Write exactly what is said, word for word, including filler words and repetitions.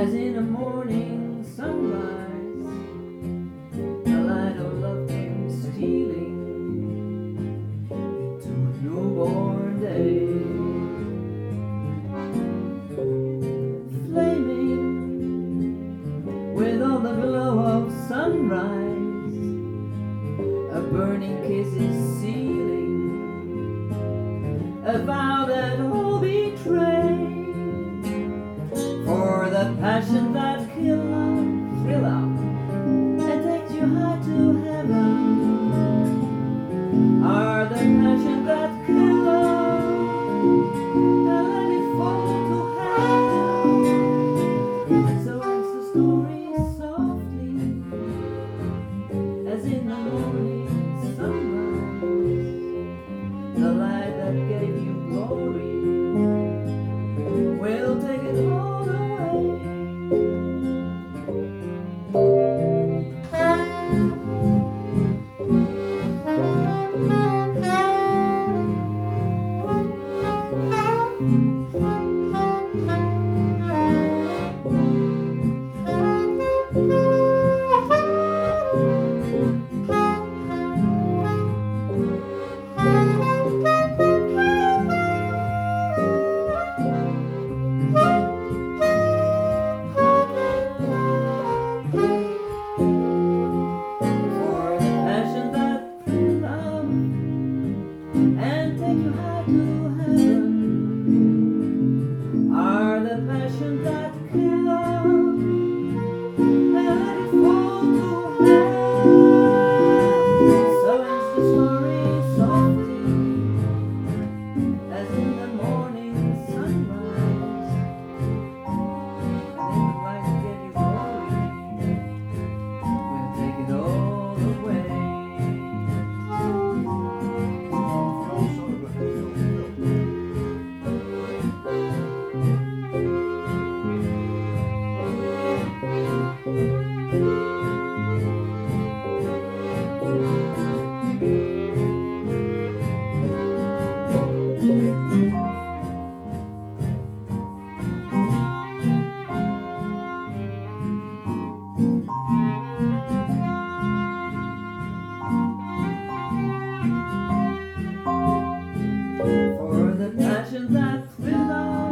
as in a morning sunrise, the light of love came stealing into a newborn day, flaming with all the glow of sunrise. A burning kiss is sealing a vow that all betray, for the passion that kill love, thrill out, and takes you high to heaven, are the passion that kill love, and let it fall to hell. So ends the story softly, as in the morning sunrise. The light that gave you glory will take it all away. And take you high to heaven, are the passion that kill love, and let it fall to hell. So ends the story softly, as in the morning sunrise. And in the light that gave you glory, we'll take it all away. For the passion that thrill us